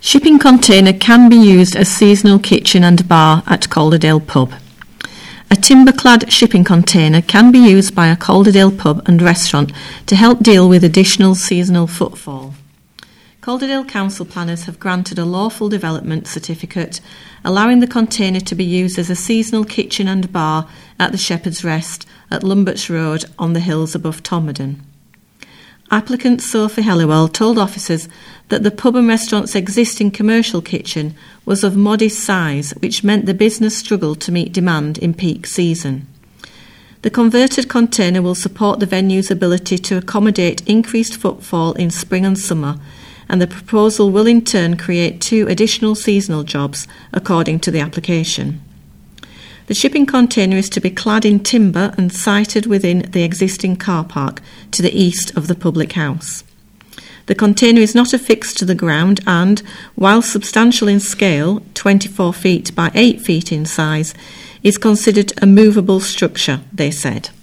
Shipping container can be used as seasonal kitchen and bar at Calderdale Pub. A timber-clad shipping container can be used by a Calderdale pub and restaurant to help deal with additional seasonal footfall. Calderdale Council planners have granted a lawful development certificate allowing the container to be used as a seasonal kitchen and bar at the Shepherd's Rest at Lumberts Road on the hills above Tomerdon. Applicant Sophie Helliwell told officers that the pub and restaurant's existing commercial kitchen was of modest size, which meant the business struggled to meet demand in peak season. The converted container will support the venue's ability to accommodate increased footfall in spring and summer, and the proposal will in turn create 2 additional seasonal jobs, according to the application. The shipping container is to be clad in timber and sited within the existing car park to the east of the public house. The container is not affixed to the ground and, while substantial in scale, 24 feet by 8 feet in size, is considered a movable structure, they said.